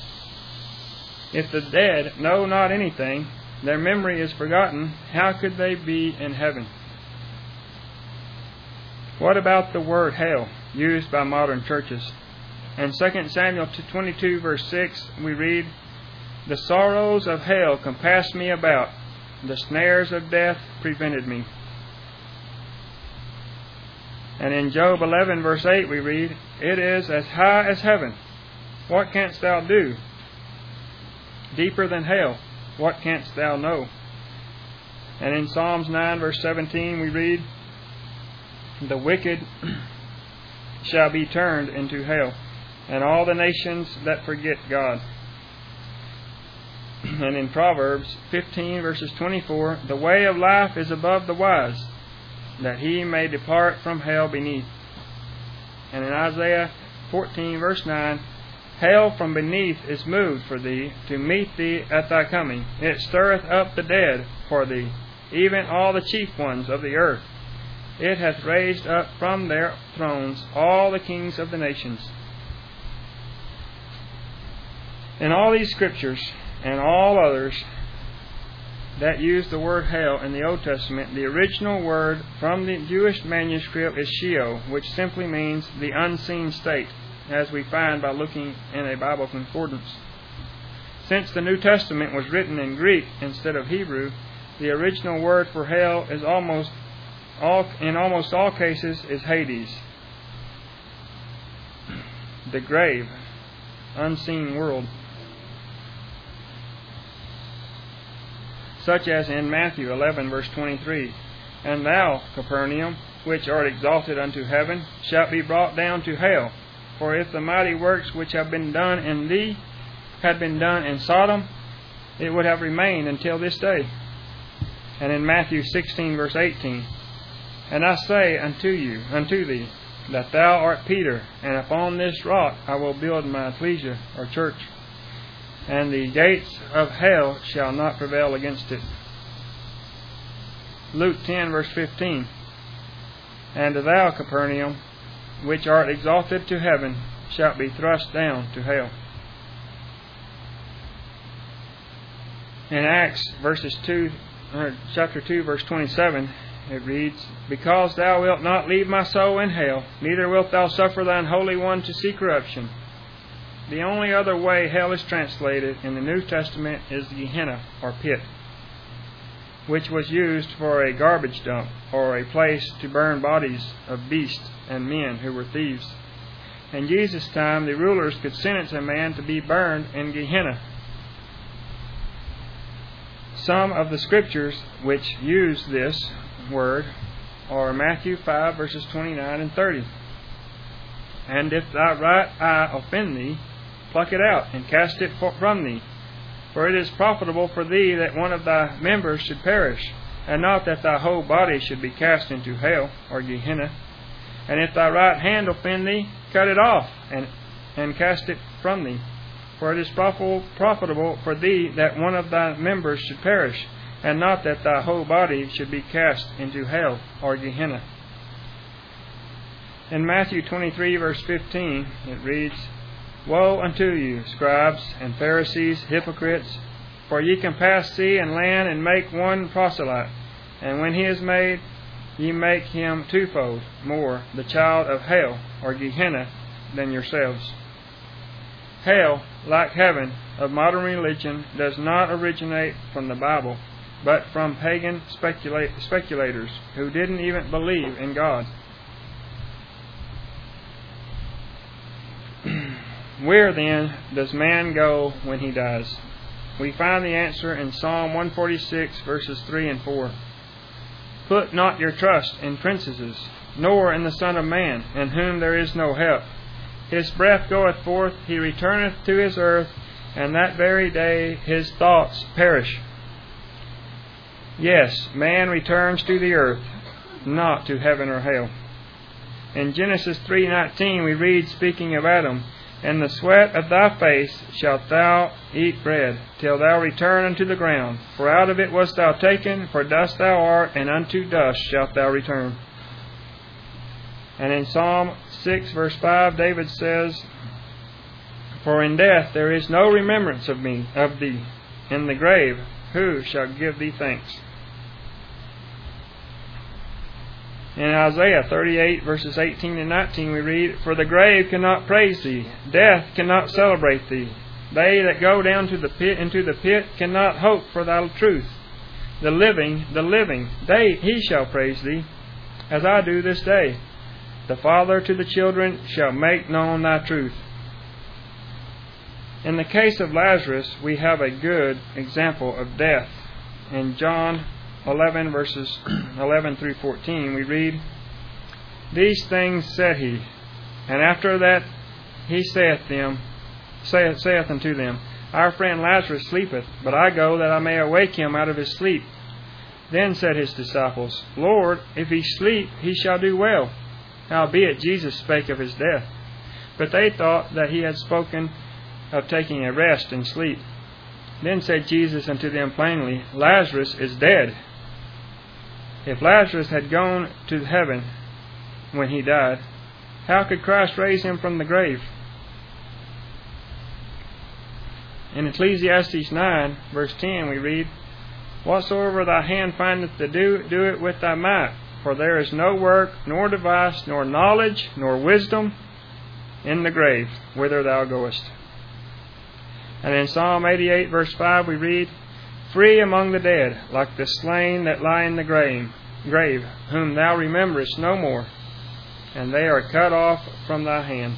If the dead know not anything, their memory is forgotten, how could they be in heaven? What about the word hell, used by modern churches? In Second Samuel twenty-two, verse six, we read, The sorrows of hell compassed me about, the snares of death prevented me. And in Job eleven, verse eight, we read, It is as high as heaven. What canst thou do? Deeper than hell, what canst thou know? And in Psalms nine, verse seventeen, we read, The wicked shall be turned into hell, and all the nations that forget God. And in Proverbs fifteen, verses twenty-four, The way of life is above the wise, that he may depart from hell beneath. And in Isaiah fourteen, verse nine, Hell from beneath is moved for thee, to meet thee at thy coming. It stirreth up the dead for thee, even all the chief ones of the earth. It hath raised up from their thrones all the kings of the nations. In all these scriptures, and all others that use the word hell in the Old Testament, the original word from the Jewish manuscript is Sheol, which simply means the unseen state, as we find by looking in a Bible concordance. Since the New Testament was written in Greek instead of Hebrew, the original word for hell is almost all, in almost all cases is Hades, the grave, unseen world. Such as in Matthew eleven, verse twenty-three, "And thou, Capernaum, which art exalted unto heaven, shalt be brought down to hell. For if the mighty works which have been done in thee had been done in Sodom, it would have remained until this day." And in Matthew sixteen, verse eighteen, "And I say unto you, unto thee, that thou art Peter, and upon this rock I will build my ecclesia," or church, "and the gates of hell shall not prevail against it." Luke ten, verse fifteen, "And thou, Capernaum, which art exalted to heaven, shalt be thrust down to hell." In Acts verses two, or chapter two, verse twenty-seven, it reads, "Because thou wilt not leave my soul in hell, neither wilt thou suffer thine Holy One to see corruption." The only other way hell is translated in the New Testament is Gehenna, or pit, which was used for a garbage dump or a place to burn bodies of beasts and men who were thieves. In Jesus' time, the rulers could sentence a man to be burned in Gehenna. Some of the scriptures which use this word are Matthew five, verses twenty-nine and thirty. "And if thy right eye offend thee, pluck it out, and cast it from thee. For it is profitable for thee that one of thy members should perish, and not that thy whole body should be cast into hell," or Gehenna. "And if thy right hand offend thee, cut it off, and, and cast it from thee. For it is profitable for thee that one of thy members should perish, and not that thy whole body should be cast into hell," or Gehenna. In Matthew twenty-three, verse fifteen, it reads, "Woe unto you, scribes and Pharisees, hypocrites! For ye compass sea and land, and make one proselyte. And when he is made, ye make him twofold more the child of hell," or Gehenna, "than yourselves." Hell, like heaven, of modern religion, does not originate from the Bible, but from pagan specula- speculators who didn't even believe in God. Where, then, does man go when he dies? We find the answer in Psalm one forty-six, verses three and four. "Put not your trust in princes, nor in the Son of Man, in whom there is no help. His breath goeth forth, he returneth to his earth, and that very day his thoughts perish." Yes, man returns to the earth, not to heaven or hell. In Genesis three nineteen we read, speaking of Adam, "In the sweat of thy face shalt thou eat bread, till thou return unto the ground. For out of it wast thou taken, for dust thou art, and unto dust shalt thou return." And in Psalm six, verse five, David says, "For in death there is no remembrance of me, of thee. In the grave, who shall give thee thanks?" In Isaiah thirty-eight, verses eighteen and nineteen, we read, "For the grave cannot praise thee, death cannot celebrate thee. They that go down to the pit into the pit cannot hope for thy truth. The living, the living, they he shall praise thee, as I do this day. The Father to the children shall make known thy truth." In the case of Lazarus, we have a good example of death. In John eleven, verses eleven through fourteen, we read, "These things said he, and after that he saith them, saith, saith unto them, Our friend Lazarus sleepeth, but I go that I may awake him out of his sleep. Then said his disciples, Lord, if he sleep, he shall do well. Howbeit Jesus spake of his death. But they thought that he had spoken of taking a rest and sleep. Then said Jesus unto them plainly, Lazarus is dead. If Lazarus had gone to heaven when he died, how could Christ raise him from the grave? In Ecclesiastes nine, verse ten, we read, Whatsoever thy hand findeth to do, do it with thy might. For there is no work, nor device, nor knowledge, nor wisdom in the grave, whither thou goest. And in Psalm eighty-eight, verse five, we read, Free among the dead, like the slain that lie in the grave, grave, whom thou rememberest no more, and they are cut off from thy hand.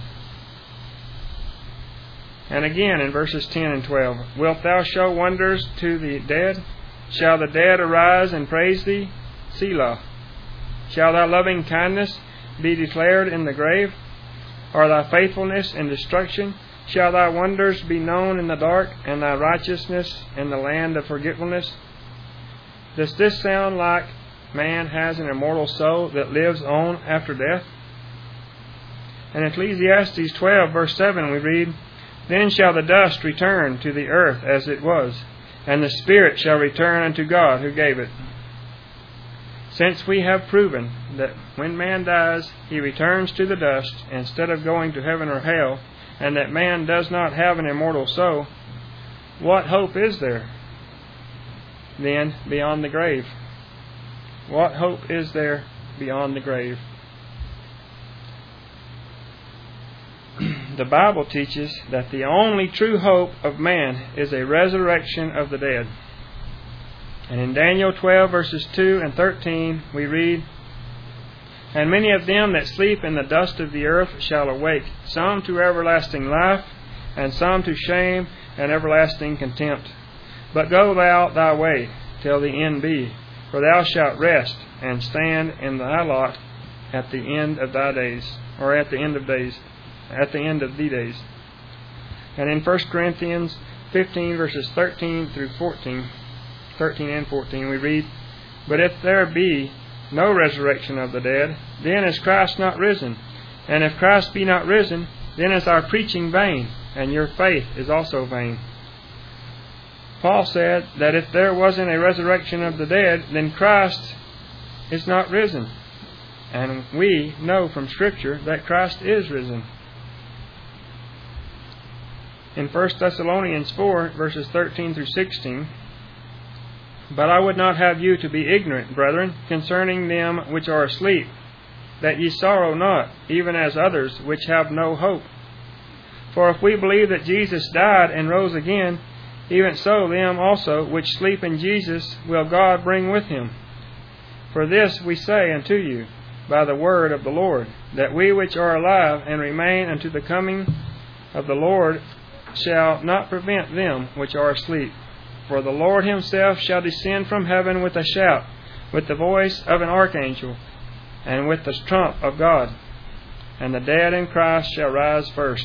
And again in verses ten and twelve, Wilt thou show wonders to the dead? Shall the dead arise and praise thee? Selah. Shall thy loving kindness be declared in the grave? Or thy faithfulness in destruction? Shall thy wonders be known in the dark, and thy righteousness in the land of forgetfulness? Does this sound like man has an immortal soul that lives on after death? In Ecclesiastes twelve, verse seven, we read, Then shall the dust return to the earth as it was, and the spirit shall return unto God who gave it. Since we have proven that when man dies, he returns to the dust instead of going to heaven or hell, and that man does not have an immortal soul, what hope is there then beyond the grave? What hope is there beyond the grave? The Bible teaches that the only true hope of man is a resurrection of the dead. And in Daniel twelve, verses two and thirteen, we read, And many of them that sleep in the dust of the earth shall awake, some to everlasting life, and some to shame and everlasting contempt. But go thou thy way till the end be, for thou shalt rest and stand in thy lot at the end of thy days, or at the end of days, at the end of the days. And in First Corinthians fifteen, verses thirteen through fourteen, thirteen and fourteen, we read, But if there be no resurrection of the dead, then is Christ not risen? And if Christ be not risen, then is our preaching vain, and your faith is also vain. Paul said that if there wasn't a resurrection of the dead, then Christ is not risen. And we know from Scripture that Christ is risen. In First Thessalonians four, verses thirteen through sixteen, But I would not have you to be ignorant, brethren, concerning them which are asleep, that ye sorrow not, even as others which have no hope. For if we believe that Jesus died and rose again, even so them also which sleep in Jesus will God bring with him. For this we say unto you by the word of the Lord, that we which are alive and remain unto the coming of the Lord shall not prevent them which are asleep. For the Lord himself shall descend from heaven with a shout, with the voice of an archangel, and with the trump of God, and the dead in Christ shall rise first.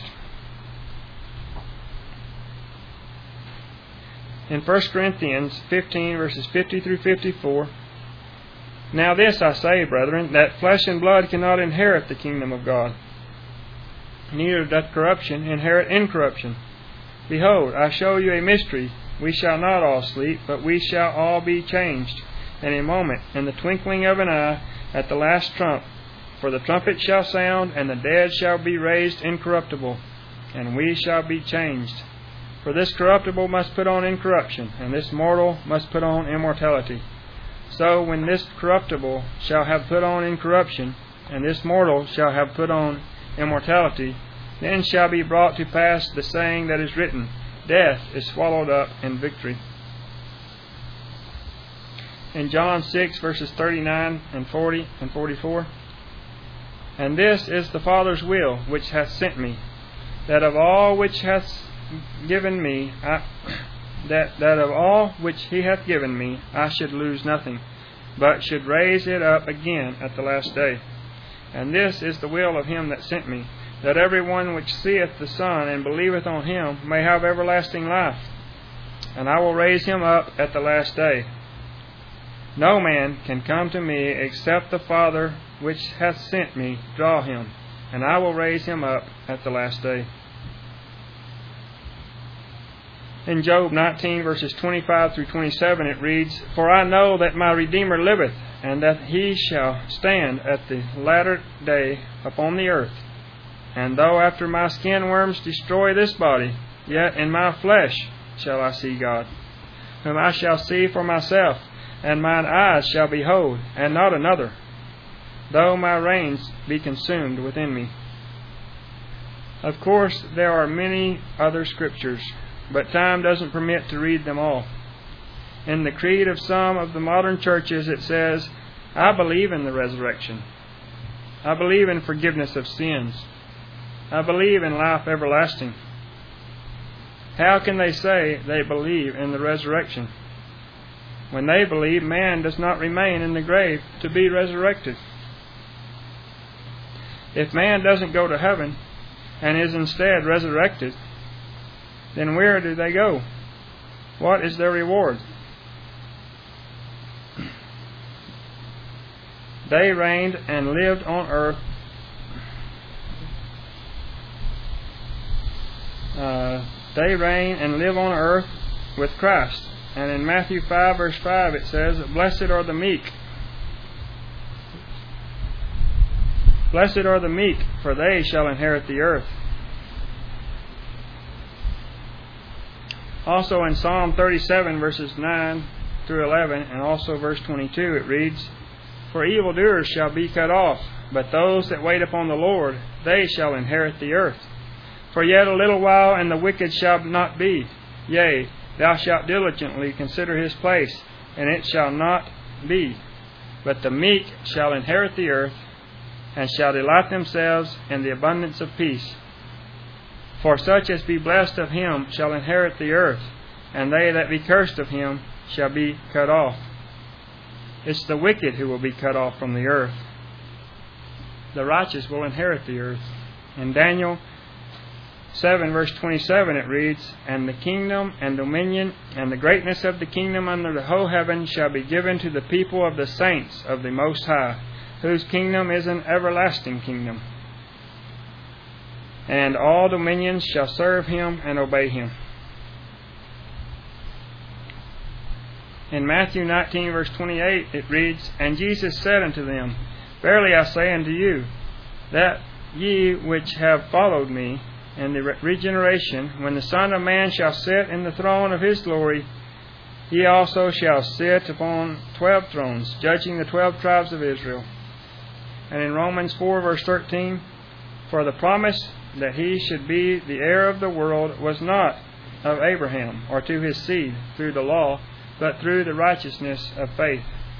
In First Corinthians fifteen, verses fifty through fifty-four, Now this I say, brethren, that flesh and blood cannot inherit the kingdom of God, neither doth corruption inherit incorruption. Behold, I show you a mystery. We shall not all sleep, but we shall all be changed in a moment, in the twinkling of an eye, at the last trump. For the trumpet shall sound, and the dead shall be raised incorruptible, and we shall be changed. For this corruptible must put on incorruption, and this mortal must put on immortality. So when this corruptible shall have put on incorruption, and this mortal shall have put on immortality, then shall be brought to pass the saying that is written, Death is swallowed up in victory. In John six, verses thirty-nine and forty and forty-four, And this is the Father's will which hath sent me, that of all which hath given me, I, that, that of all which he hath given me, I should lose nothing, but should raise it up again at the last day. And this is the will of him that sent me, that every one which seeth the Son and believeth on him may have everlasting life, and I will raise him up at the last day. No man can come to me except the Father which hath sent me draw him, and I will raise him up at the last day. In Job nineteen, verses twenty-five through twenty-seven, it reads, For I know that my Redeemer liveth, and that he shall stand at the latter day upon the earth. And though after my skin worms destroy this body, yet in my flesh shall I see God, whom I shall see for myself, and mine eyes shall behold, and not another, though my reins be consumed within me. Of course, there are many other scriptures but time doesn't permit to read them all. In the creed of some of the modern churches, it says, I believe in the resurrection. I believe in forgiveness of sins. I believe in life everlasting. How can they say they believe in the resurrection when they believe man does not remain in the grave to be resurrected? If man doesn't go to heaven and is instead resurrected, then where do they go? What is their reward? They reigned and lived on earth. Uh, they reign and live on earth with Christ. And in Matthew five, verse five, it says, Blessed are the meek. Blessed are the meek, for they shall inherit the earth. Also in Psalm thirty-seven, verses nine through eleven, and also verse twenty-two, it reads, For evildoers shall be cut off, but those that wait upon the Lord, they shall inherit the earth. For yet a little while, and the wicked shall not be. Yea, thou shalt diligently consider his place, and it shall not be. But the meek shall inherit the earth, and shall delight themselves in the abundance of peace. For such as be blessed of him shall inherit the earth, and they that be cursed of him shall be cut off. It's the wicked who will be cut off from the earth. The righteous will inherit the earth. In Daniel seven, verse twenty-seven, it reads, And the kingdom and dominion and the greatness of the kingdom under the whole heaven shall be given to the people of the saints of the Most High, whose kingdom is an everlasting kingdom. And all dominions shall serve him and obey him. In Matthew nineteen, verse twenty-eight, it reads, And Jesus said unto them, Verily I say unto you, that ye which have followed me in the regeneration, when the Son of Man shall sit in the throne of his glory, he also shall sit upon twelve thrones, judging the twelve tribes of Israel. And in Romans four, verse thirteen, For the promise that he should be the heir of the world was not of Abraham or to his seed through the law, but through the righteousness of faith.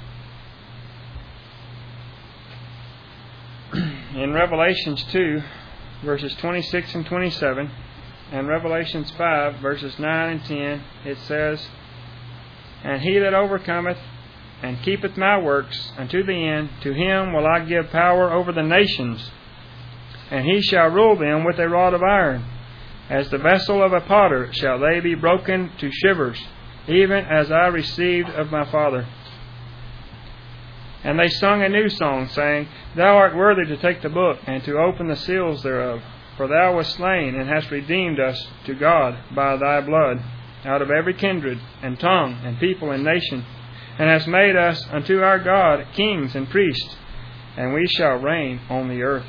In Revelations two, verses twenty-six and twenty-seven, and Revelations five, verses nine and ten, it says, And he that overcometh and keepeth my works unto the end, to him will I give power over the nations, and he shall rule them with a rod of iron. As the vessel of a potter shall they be broken to shivers, even as I received of my Father. And they sung a new song, saying, Thou art worthy to take the book, and to open the seals thereof. For thou wast slain, and hast redeemed us to God by thy blood, out of every kindred, and tongue, and people, and nation, and hast made us unto our God kings and priests, and we shall reign on the earth.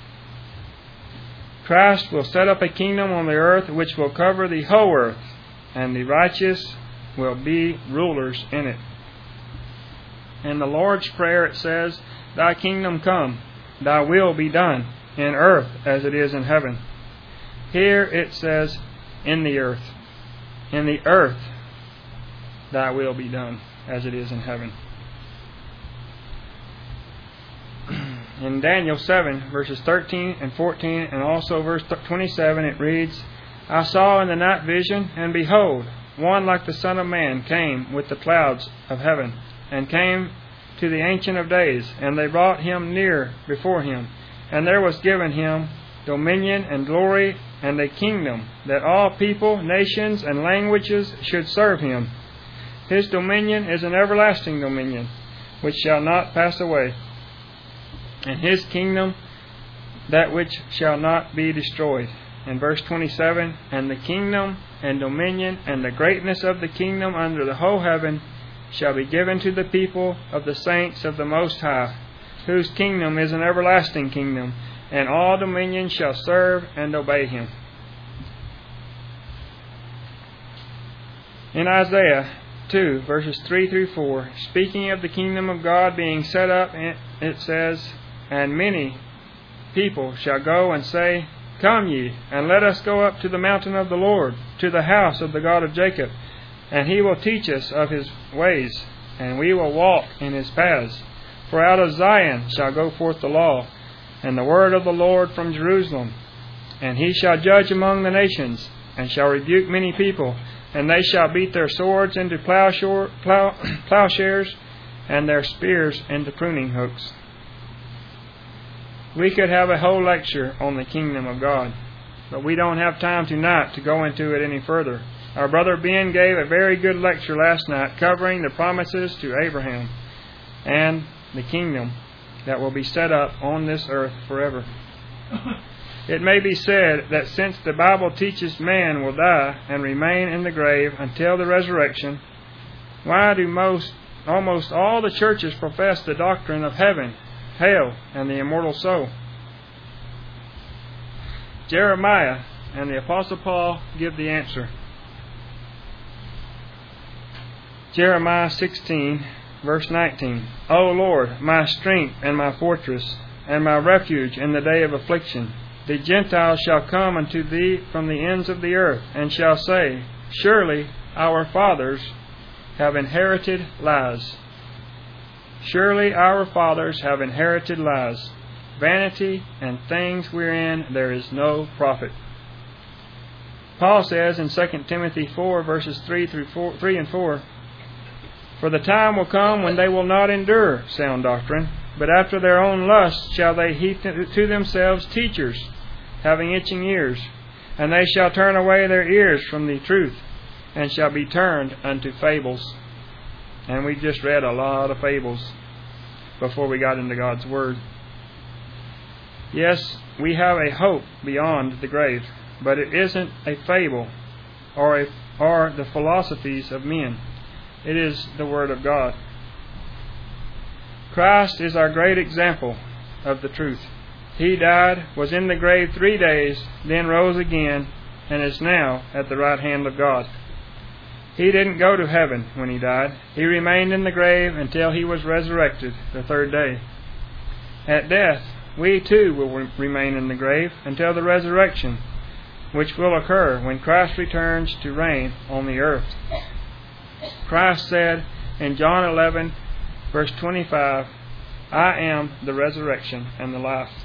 Christ will set up a kingdom on the earth which will cover the whole earth, and the righteous will be rulers in it. In the Lord's Prayer it says, Thy kingdom come, thy will be done, in earth as it is in heaven. Here it says, in the earth. In the earth, thy will be done, as it is in heaven. In Daniel seven, verses thirteen and fourteen, and also verse twenty-seven, it reads, I saw in the night vision, and behold, one like the Son of Man came with the clouds of heaven, and came to the Ancient of Days, and they brought him near before him. And there was given him dominion and glory and a kingdom, that all people, nations, and languages should serve him. His dominion is an everlasting dominion, which shall not pass away, and his kingdom that which shall not be destroyed. In verse twenty-seven, And the kingdom and dominion and the greatness of the kingdom under the whole heaven shall be given to the people of the saints of the Most High, whose kingdom is an everlasting kingdom, and all dominion shall serve and obey him. In Isaiah two, verses three through four, speaking of the kingdom of God being set up, it says, And many people shall go and say Come ye, and let us go up to the mountain of the Lord, to the house of the God of Jacob, and he will teach us of his ways, and we will walk in his paths. For out of Zion shall go forth the law, and the word of the Lord from Jerusalem. And he shall judge among the nations, and shall rebuke many people, and they shall beat their swords into plowshare, plow, plowshares, and their spears into pruning hooks. We could have a whole lecture on the kingdom of God, but we don't have time tonight to go into it any further. Our brother Ben gave a very good lecture last night covering the promises to Abraham and the kingdom that will be set up on this earth forever. It may be said that since the Bible teaches man will die and remain in the grave until the resurrection, why do most, almost all the churches profess the doctrine of heaven, hell, and the immortal soul? Jeremiah and the Apostle Paul give the answer. Jeremiah sixteen, verse nineteen. O Lord, my strength and my fortress, and my refuge in the day of affliction, the Gentiles shall come unto thee from the ends of the earth, and shall say, Surely our fathers have inherited lies. Surely our fathers have inherited lies, vanity and things wherein there is no profit. Paul says in Second Timothy four, verses three through four, three and four, For the time will come when they will not endure sound doctrine, but after their own lusts shall they heap to themselves teachers, having itching ears, and they shall turn away their ears from the truth, and shall be turned unto fables. And we just read a lot of fables before we got into God's Word. Yes, we have a hope beyond the grave, but it isn't a fable or, a, or the philosophies of men. It is the Word of God. Christ is our great example of the truth. He died, was in the grave three days, then rose again, and is now at the right hand of God. He didn't go to heaven when He died. He remained in the grave until He was resurrected the third day. At death, we too will re- remain in the grave until the resurrection, which will occur when Christ returns to reign on the earth. Christ said in John eleven, verse twenty-five, I am the resurrection and the life.